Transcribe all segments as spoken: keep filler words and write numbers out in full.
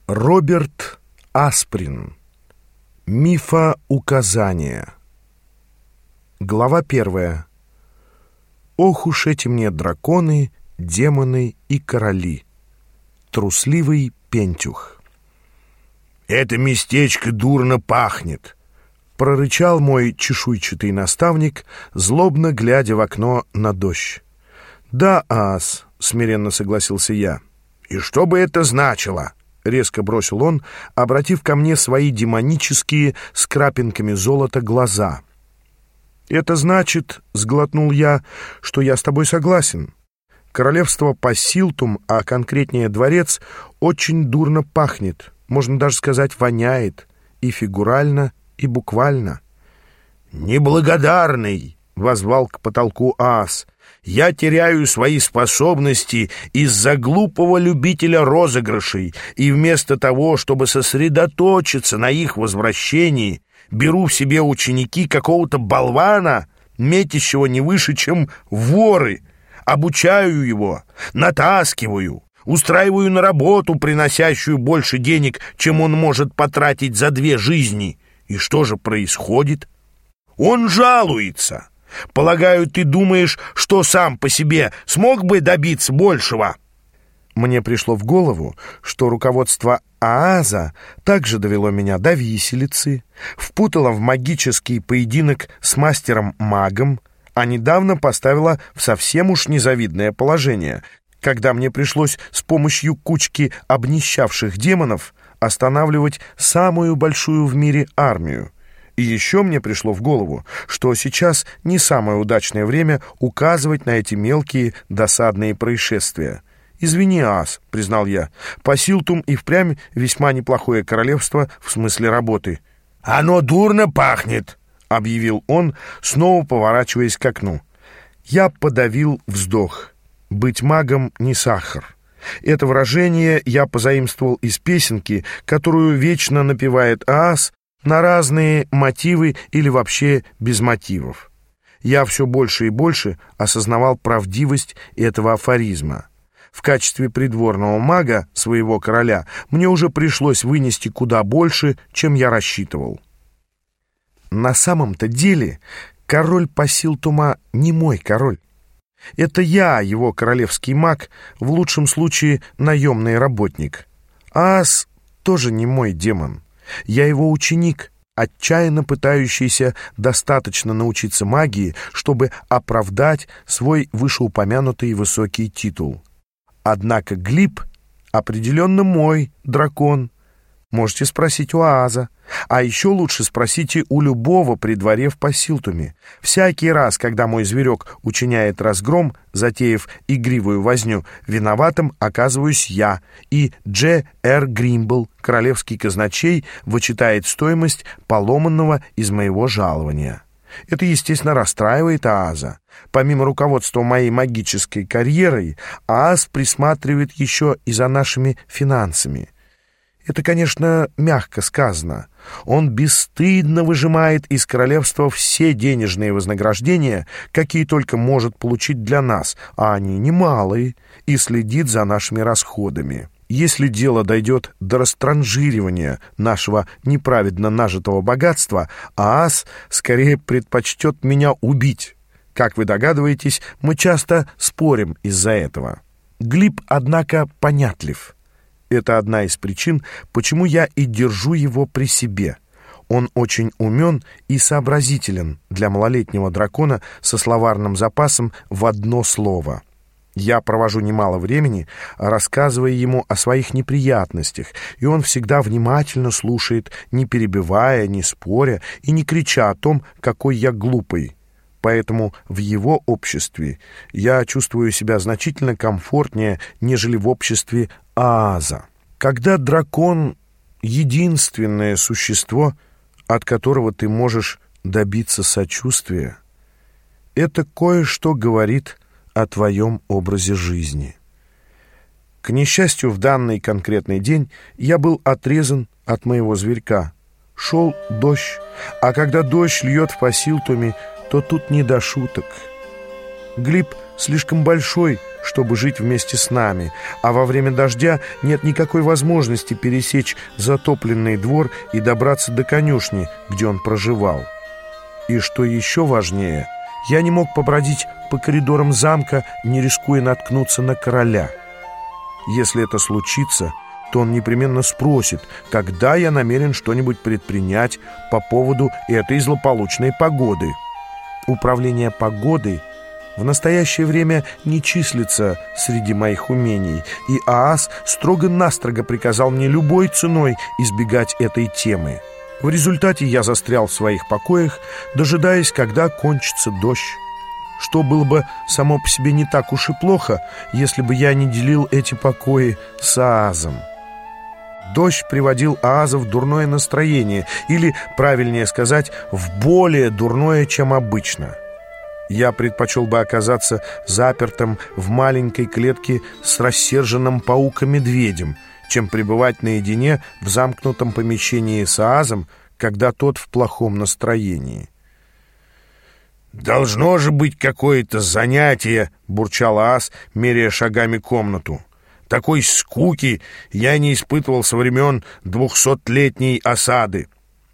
Роберт Асприн. Мифоуказания. Глава первая. Ох уж эти мне драконы, демоны и короли. Трусливый Пентюх. «Это местечко дурно пахнет», — прорычал мой чешуйчатый наставник, злобно глядя в окно на дождь. «Да, ас», — смиренно согласился я. «И что бы это значило?» — резко бросил он, обратив ко мне свои демонические с крапинками золота глаза. «Это значит, — сглотнул я, — что я с тобой согласен. Королевство Пассилтум, а конкретнее дворец, очень дурно пахнет, можно даже сказать, воняет, и фигурально, и буквально». «Неблагодарный!» — воззвал к потолку ас. «Я теряю свои способности из-за глупого любителя розыгрышей, и вместо того, чтобы сосредоточиться на их возвращении, беру в себе ученики какого-то болвана, метящего не выше, чем воры, обучаю его, натаскиваю, устраиваю на работу, приносящую больше денег, чем он может потратить за две жизни. И что же происходит? Он жалуется. Полагаю, ты думаешь, что сам по себе смог бы добиться большего?» Мне пришло в голову, что руководство ААЗа также довело меня до виселицы, впутало в магический поединок с мастером-магом, а недавно поставило в совсем уж незавидное положение, когда мне пришлось с помощью кучки обнищавших демонов останавливать самую большую в мире армию. И еще мне пришло в голову, что сейчас не самое удачное время указывать на эти мелкие досадные происшествия. «Извини, ас», — признал я, — «Пассилтум и впрямь весьма неплохое королевство в смысле работы». «Оно дурно пахнет», — объявил он, снова поворачиваясь к окну. Я подавил вздох. «Быть магом не сахар». Это выражение я позаимствовал из песенки, которую вечно напевает аас, на разные мотивы или вообще без мотивов. Я все больше и больше осознавал правдивость этого афоризма. В качестве придворного мага своего короля мне уже пришлось вынести куда больше, чем я рассчитывал. На самом-то деле король Пассилтума не мой король. Это я, его королевский маг, в лучшем случае наемный работник. Аас тоже не мой демон. Я его ученик, отчаянно пытающийся достаточно научиться магии, чтобы оправдать свой вышеупомянутый высокий титул. Однако Глиб определенно мой дракон. Можете спросить у Ааза. А еще лучше спросите у любого при дворе в Пассилтуме. Всякий раз, когда мой зверек учиняет разгром, затеяв игривую возню, виноватым оказываюсь я, и Дж. Р. Гримбл, королевский казначей, вычитает стоимость поломанного из моего жалования. Это, естественно, расстраивает Ааза. Помимо руководства моей магической карьерой, Ааз присматривает еще и за нашими финансами. Это, конечно, мягко сказано. Он бесстыдно выжимает из королевства все денежные вознаграждения, какие только может получить для нас, а они немалые, и следит за нашими расходами. Если дело дойдет до растранжиривания нашего неправедно нажитого богатства, аас скорее предпочтет меня убить. Как вы догадываетесь, мы часто спорим из-за этого. Глиб, однако, понятлив. Это одна из причин, почему я и держу его при себе. Он очень умен и сообразителен для малолетнего дракона со словарным запасом в одно слово. Я провожу немало времени, рассказывая ему о своих неприятностях, и он всегда внимательно слушает, не перебивая, не споря и не крича о том, какой я глупый. Поэтому в его обществе я чувствую себя значительно комфортнее, нежели в обществе Ааза. Когда дракон — единственное существо, от которого ты можешь добиться сочувствия, это кое-что говорит о твоем образе жизни. К несчастью, в данный конкретный день я был отрезан от моего зверька. Шел дождь, а когда дождь льет в Пассилтуме, то тут не до шуток. Глиб слишком большой, чтобы жить вместе с нами, а во время дождя нет никакой возможности пересечь затопленный двор и добраться до конюшни, где он проживал. И что еще важнее, я не мог побродить по коридорам замка, не рискуя наткнуться на короля. Если это случится, то он непременно спросит, когда я намерен что-нибудь предпринять по поводу этой злополучной погоды. Управление погодой в настоящее время не числится среди моих умений, и Аас строго-настрого приказал мне любой ценой избегать этой темы. В результате я застрял в своих покоях, дожидаясь, когда кончится дождь, что было бы само по себе не так уж и плохо, если бы я не делил эти покои с Аазом. Дождь приводил Ааза в дурное настроение, или, правильнее сказать, в более дурное, чем обычно. Я предпочел бы оказаться запертым в маленькой клетке с рассерженным пауком-медведем, чем пребывать наедине в замкнутом помещении с Аазом, когда тот в плохом настроении. «Должно же быть какое-то занятие», — бурчал Аас, меряя шагами комнату. «Такой скуки я не испытывал со времен двухсотлетней осады».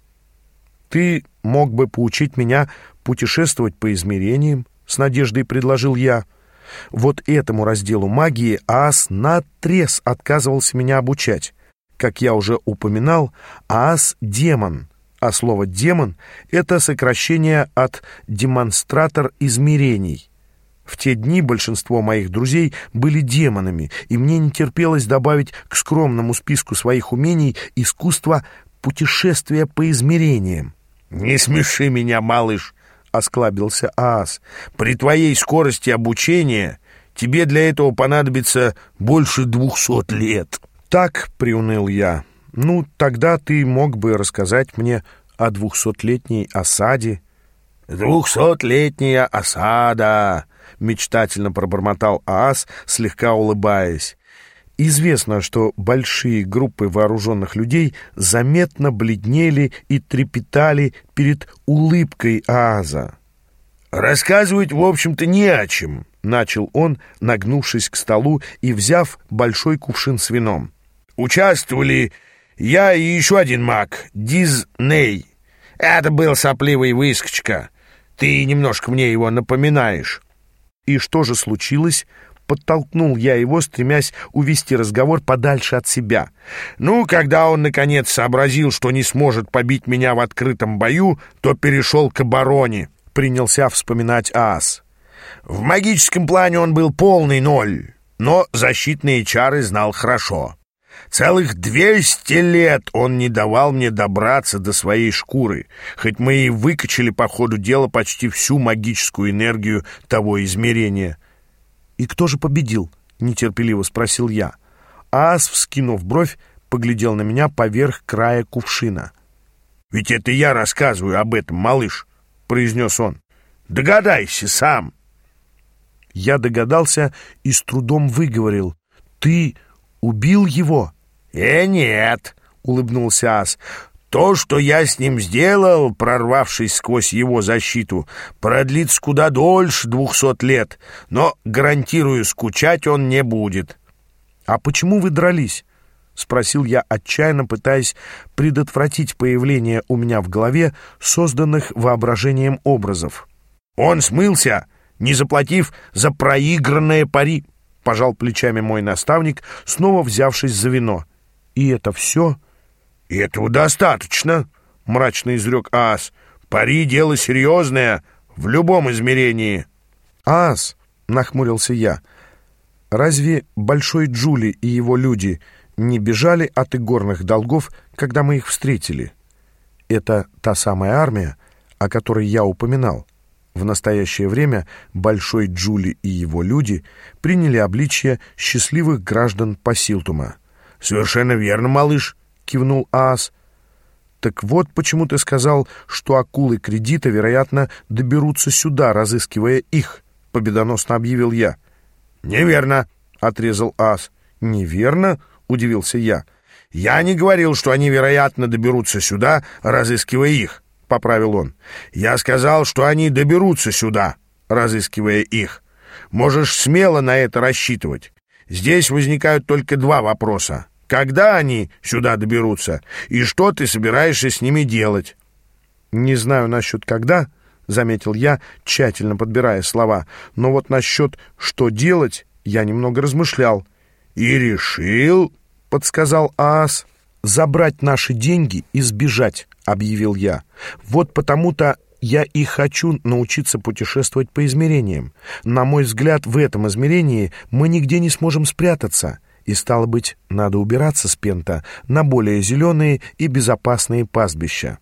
«Ты мог бы поучить меня путешествовать по измерениям?» — с надеждой предложил я. Вот этому разделу магии Аас наотрез отказывался меня обучать. Как я уже упоминал, Аас — демон, а слово «демон» — это сокращение от «демонстратор измерений». В те дни большинство моих друзей были демонами, и мне не терпелось добавить к скромному списку своих умений искусство путешествия по измерениям. «Не смеши меня, малыш», — осклабился Аас. «При твоей скорости обучения тебе для этого понадобится больше двухсот лет». «Так», — приуныл я, — «ну, тогда ты мог бы рассказать мне о двухсотлетней осаде». «Двухсотлетняя осада», — мечтательно пробормотал Аас, слегка улыбаясь. Известно, что большие группы вооруженных людей заметно бледнели и трепетали перед улыбкой Ааза. «Рассказывать, в общем-то, не о чем», — начал он, нагнувшись к столу и взяв большой кувшин с вином. «Участвовали я и еще один маг, Дизней. Это был сопливый выскочка. Ты немножко мне его напоминаешь». «И что же случилось?» Подтолкнул я его, стремясь увести разговор подальше от себя. «Ну, когда он, наконец, сообразил, что не сможет побить меня в открытом бою, то перешел к обороне», — принялся вспоминать Аас. «В магическом плане он был полный ноль, но защитные чары знал хорошо. Целых двести лет он не давал мне добраться до своей шкуры, хоть мы и выкачали по ходу дела почти всю магическую энергию того измерения». «И кто же победил?» — нетерпеливо спросил я. Аас, вскинув бровь, поглядел на меня поверх края кувшина. «Ведь это я рассказываю об этом, малыш», — произнес он. «Догадайся сам». Я догадался и с трудом выговорил. «Ты убил его?» «Э, нет», — улыбнулся Аас. «То, что я с ним сделал, прорвавшись сквозь его защиту, продлится куда дольше двухсот лет, но, гарантирую, скучать он не будет». «А почему вы дрались?» — спросил я, отчаянно пытаясь предотвратить появление у меня в голове созданных воображением образов. «Он смылся, не заплатив за проигранное пари», — пожал плечами мой наставник, снова взявшись за вино. «И это все?» «Этого достаточно», — мрачно изрек Аас. «Пари — дело серьезное в любом измерении». «Аас», — нахмурился я, — «разве Большой Джули и его люди не бежали от игорных долгов, когда мы их встретили? Это та самая армия, о которой я упоминал. В настоящее время Большой Джули и его люди приняли обличье счастливых граждан Пасилтума». «Совершенно верно, малыш», — кивнул Аас. «Так вот почему ты сказал, что акулы кредита, вероятно, доберутся сюда, разыскивая их», — победоносно объявил я. «Неверно», — отрезал Аас. «Неверно?» — удивился я. «Я не говорил, что они, вероятно, доберутся сюда, разыскивая их», — поправил он. «Я сказал, что они доберутся сюда, разыскивая их. Можешь смело на это рассчитывать. Здесь возникают только два вопроса. Когда они сюда доберутся, и что ты собираешься с ними делать? «Не знаю насчет «когда», — заметил я, тщательно подбирая слова, «но вот насчет «что делать» я немного размышлял». «И решил», — подсказал Аас. «Забрать наши деньги и сбежать», — объявил я. «Вот потому-то я и хочу научиться путешествовать по измерениям. На мой взгляд, в этом измерении мы нигде не сможем спрятаться, и, стало быть, надо убираться с Пента на более зеленые и безопасные пастбища».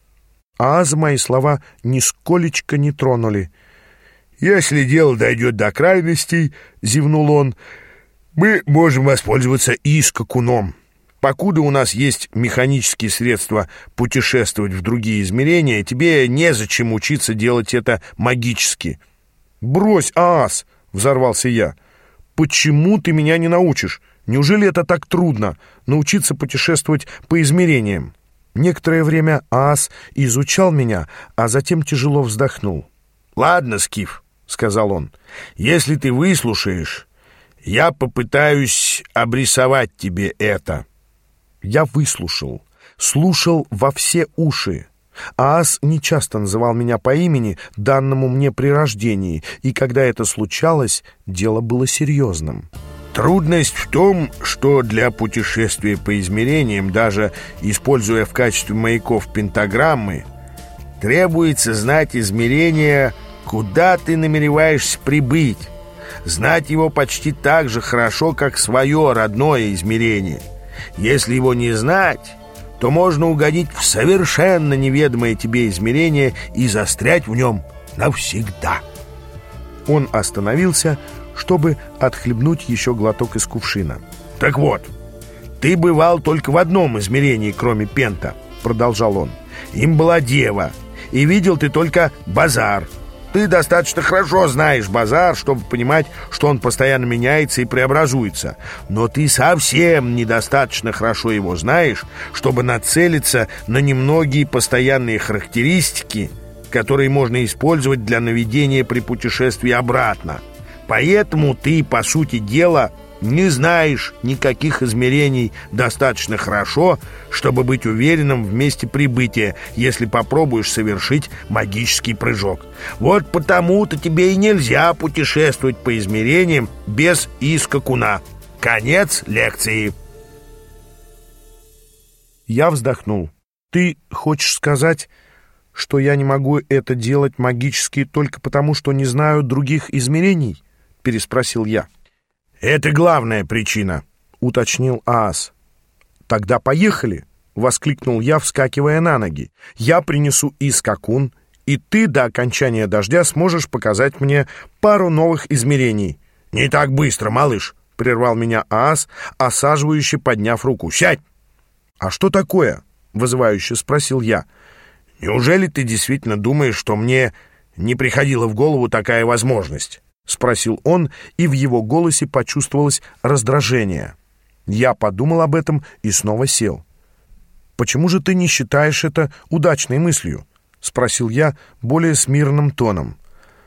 А за мои слова нисколечко не тронули. «Если дело дойдет до крайностей, — зевнул он, — мы можем воспользоваться и скакуном. Покуда у нас есть механические средства путешествовать в другие измерения, тебе незачем учиться делать это магически». «Брось, Аас!» — взорвался я. «Почему ты меня не научишь? Неужели это так трудно — научиться путешествовать по измерениям?» Некоторое время Аас изучал меня, а затем тяжело вздохнул. «Ладно, Скиф, — сказал он, — если ты выслушаешь, я попытаюсь обрисовать тебе это». Я выслушал, слушал во все уши. Аас нечасто называл меня по имени, данному мне при рождении, и когда это случалось, дело было серьезным. Трудность в том, что для путешествия по измерениям, даже используя в качестве маяков пентаграммы, требуется знать измерение, куда ты намереваешься прибыть, знать его почти так же хорошо, как свое родное измерение. Если его не знать, то можно угодить в совершенно неведомое тебе измерение и застрять в нем навсегда. Он остановился, чтобы отхлебнуть еще глоток из кувшина. «Так вот, ты бывал только в одном измерении, кроме Пента, — продолжал он. Им была дева, и видел ты только базар. Ты достаточно хорошо знаешь базар, чтобы понимать, что он постоянно меняется и преобразуется. Но ты совсем недостаточно хорошо его знаешь, чтобы нацелиться на немногие постоянные характеристики, которые можно использовать для наведения при путешествии обратно. Поэтому ты, по сути дела, не знаешь никаких измерений достаточно хорошо, чтобы быть уверенным в месте прибытия, если попробуешь совершить магический прыжок. Вот потому-то тебе и нельзя путешествовать по измерениям без искакуна. Конец лекции». Я вздохнул. «Ты хочешь сказать, что я не могу это делать магически только потому, что не знаю других измерений?» — переспросил я. «Это главная причина», — уточнил Аас. «Тогда поехали!» — воскликнул я, вскакивая на ноги. «Я принесу искакун, и ты до окончания дождя сможешь показать мне пару новых измерений». «Не так быстро, малыш!» — прервал меня Аас, осаживающе подняв руку. «Сядь!» «А что такое?» — вызывающе спросил я. «Неужели ты действительно думаешь, что мне не приходила в голову такая возможность?» — спросил он, и в его голосе почувствовалось раздражение. Я подумал об этом и снова сел. «Почему же ты не считаешь это удачной мыслью?» — спросил я более смиренным тоном.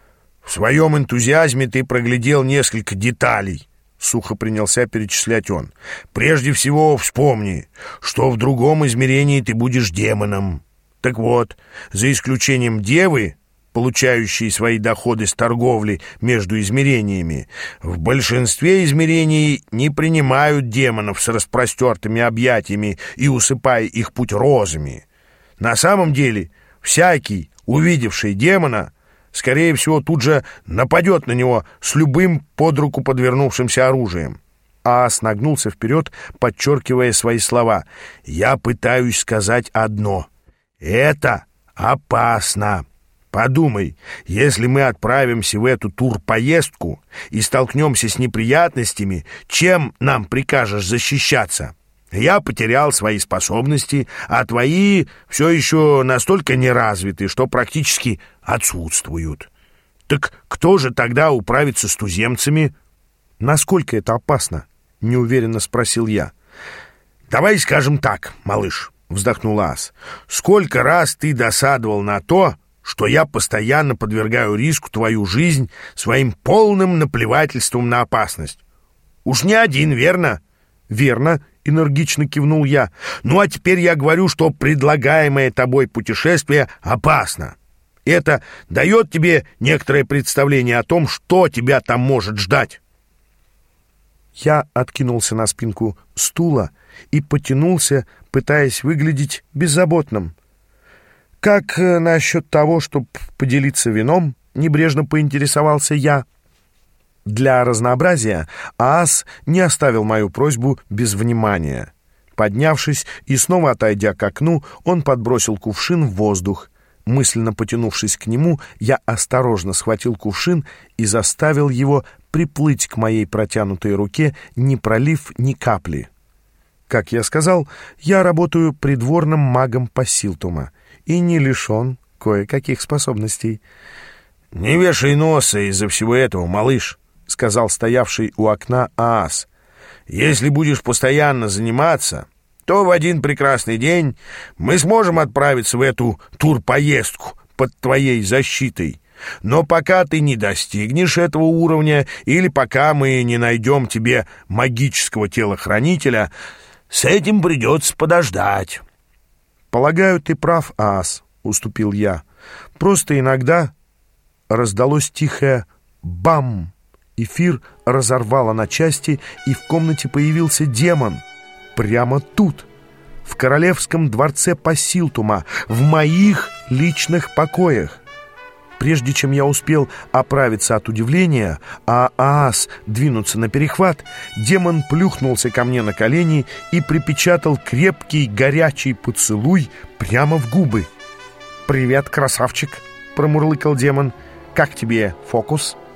«В своем энтузиазме ты проглядел несколько деталей», — сухо принялся перечислять он. «Прежде всего вспомни, что в другом измерении ты будешь демоном. Так вот, за исключением девы, получающие свои доходы с торговли между измерениями, в большинстве измерений не принимают демонов с распростертыми объятиями и усыпая их путь розами. На самом деле, всякий, увидевший демона, скорее всего, тут же нападет на него с любым под руку подвернувшимся оружием». Аас нагнулся вперед, подчеркивая свои слова. «Я пытаюсь сказать одно. Это опасно. Подумай, если мы отправимся в эту турпоездку и столкнемся с неприятностями, чем нам прикажешь защищаться? Я потерял свои способности, а твои все еще настолько неразвиты, что практически отсутствуют. Так кто же тогда управится с туземцами?» «Насколько это опасно?» — неуверенно спросил я. «Давай скажем так, малыш», — вздохнул Аас. «Сколько раз ты досадовал на то, что я постоянно подвергаю риску твою жизнь своим полным наплевательством на опасность. Уж не один, верно? Верно, энергично кивнул я. Ну, а теперь я говорю, что предлагаемое тобой путешествие опасно. Это дает тебе некоторое представление о том, что тебя там может ждать. Я откинулся на спинку стула и потянулся, пытаясь выглядеть беззаботным. «Как насчет того, чтобы поделиться вином?» — небрежно поинтересовался я. Для разнообразия Аас не оставил мою просьбу без внимания. Поднявшись и снова отойдя к окну, он подбросил кувшин в воздух. Мысленно потянувшись к нему, я осторожно схватил кувшин и заставил его приплыть к моей протянутой руке, не пролив ни капли. Как я сказал, я работаю придворным магом Пасилтума и не лишен кое-каких способностей. «Не вешай носа из-за всего этого, малыш», — сказал стоявший у окна Аас. «Если будешь постоянно заниматься, то в один прекрасный день мы сможем отправиться в эту турпоездку под твоей защитой. Но пока ты не достигнешь этого уровня или пока мы не найдем тебе магического телохранителя, с этим придется подождать». «Полагаю, ты прав, Аас», — уступил я. «Просто иногда раздалось тихое «бам». Эфир разорвало на части, и в комнате появился демон. Прямо тут, в королевском дворце Пасилтума, в моих личных покоях. Прежде чем я успел оправиться от удивления, а Аас двинуться на перехват, демон плюхнулся ко мне на колени и припечатал крепкий горячий поцелуй прямо в губы. «Привет, красавчик!» — промурлыкал демон. «Как тебе фокус?»